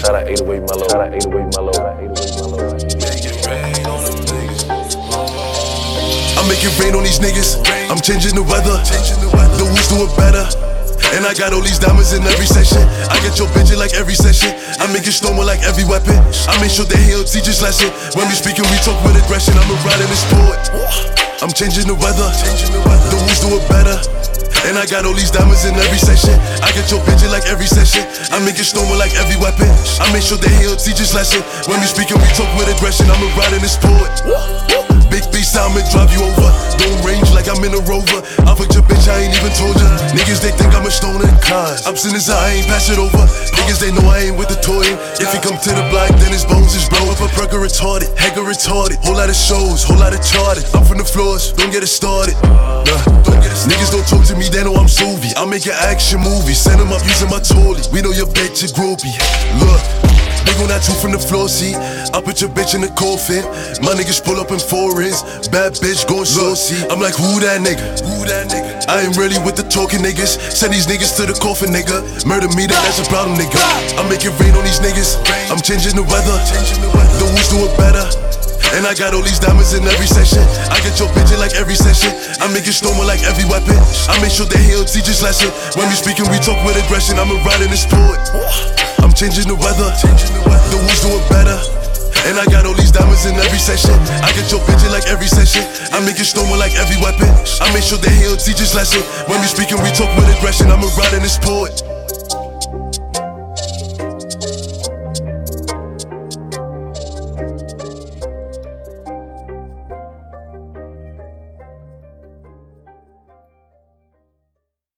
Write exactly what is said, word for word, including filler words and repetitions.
Shout out eight oh eight Mellow. Shout out eight oh eight Mellow. Shout out eight oh eight Mellow. I'm making rain on these niggas. I'm changing the weather. The who's do it better. And I got all these diamonds in every section. I get your bitch in like every session. I make it storm like every weapon. I make sure they he'll teach us lesson. When we speaking, we talk with aggression. I'm a ride in the sport. I'm changing the weather. The who's do it better. And I got all these diamonds in every section. I get your bitch in like every session. I make it storm like every weapon. I make sure they he'll teach us lesson. When we speaking, we talk with aggression. I'm a ride in the sport. Big beast, I'ma drive you over. Don't range like I'm in a Rover. I fucked your bitch, I ain't even told ya. Niggas, they think I'm a stoner in cars. I'm sinners, I ain't pass it over. Niggas, they know I ain't with the toy. If he come to the block, then his bones is blow. If a burger retarded, hegger retarded. Whole lot of shows, whole lot of charted. I'm from the floors, don't get it started. Nah, don't get it started. Niggas don't talk to me, they know I'm Suvi. I make an action movie, send them up using my Tolly. We know your bitch a groupie. Look, big on that two from the floor seat. I put your bitch in the coffin. My niggas pull up in foreigns. Bad bitch going saucy. I'm like, who that nigga? Who that nigga? I ain't really with the talking niggas. Send these niggas to the coffin, nigga. Murder me, then that's a problem, nigga. I'm making rain on these niggas. I'm changing the weather. The who's do it better. And I got all these diamonds in every section. I get your bitch in like every session. I make it storm like every weapon. I make sure they he'll teach us lesson. When we speaking, we talk with aggression. I'm a ride in the sport. I'm changing the weather. The who's do it better. And I got all these diamonds in every section. I get your bitch in like every session. I make it storm like every weapon. I make sure they he'll teach us lesson. When we speaking, we talk with aggression. I'm a ride in the sport.